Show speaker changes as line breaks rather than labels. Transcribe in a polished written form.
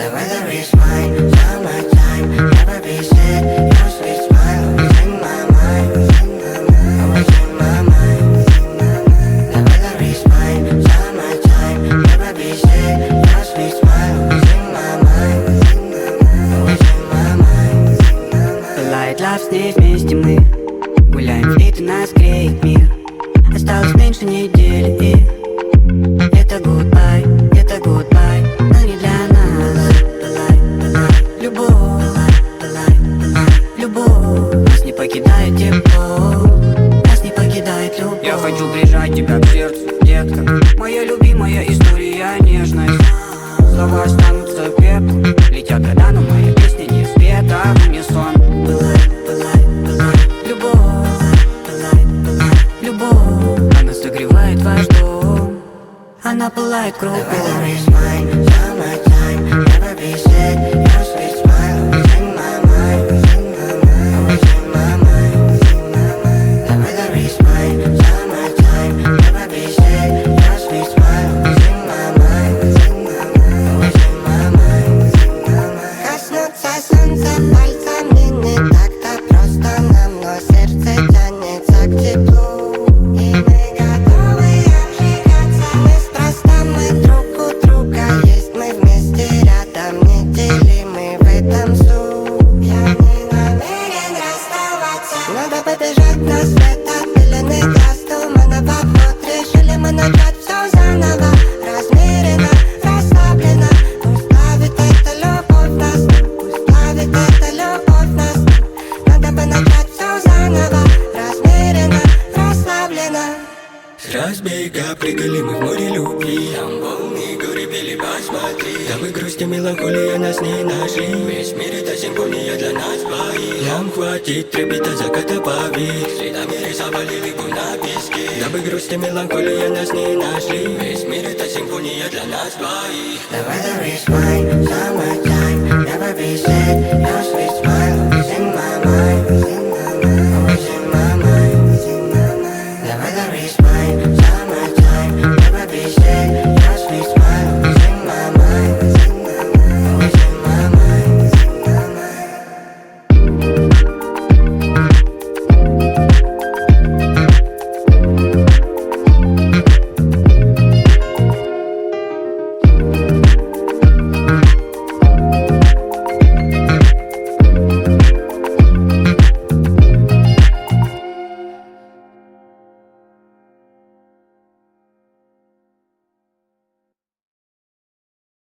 The weather is fine, summertime, never be sad. Your sweet smile was in my mind, was in my mind. The weather is fine, summertime, never be sad. Your sweet smile was in my mind, was in my mind.
Пылает лав, здесь вместе мы гуляем впит, и нас греет мир. Осталось меньше недели, и это goodbye, но не для нас. Любовь, нас не покидает тепло, нас не покидает любовь. Я хочу прижать тебя к сердцу, детка, моя любимая история, нежность. Слова останутся пеплом, летят года, но моя песня не спета в унисон. Любовь, она согревает ваш дом, она пылает кругом.
The weather is fine, summertime, never be sad. Your sweet smile was in my mind, was in my mind. The weather is fine, summertime, never be sad. Your sweet smile was in my mind, was in my mind. Коснуться солнца пальцами не так-то просто нам, но сердце тянется к теплу. И мы готовы обжигаться, неспроста мы друг у друга есть. Мы вместе рядом, неделимы в этом суть. Я не намерен расставаться. Надо побежать на свет, отпиленный глаз туманного. Вот решили мы начать все заново. Размеренно, расслабленно. Пусть плавит эта любовь нас, пусть плавит эта любовь нас. Надо бы начать все заново. Размеренно, расслабленно.
С разбега прыгали мы в море любви. Там волны, горы били, посмотри. Там и грусть и меланхолия нас не нашли. Весь мир это симфония для нас двоих. Нам хватит трепета заката поверь. Следами рисовали реку на песке. Дабы грусть и меланхолия нас не нашли. Весь мир это симфония для нас двоих.
The weather is fine, summertime, never be sad. Your sweet smile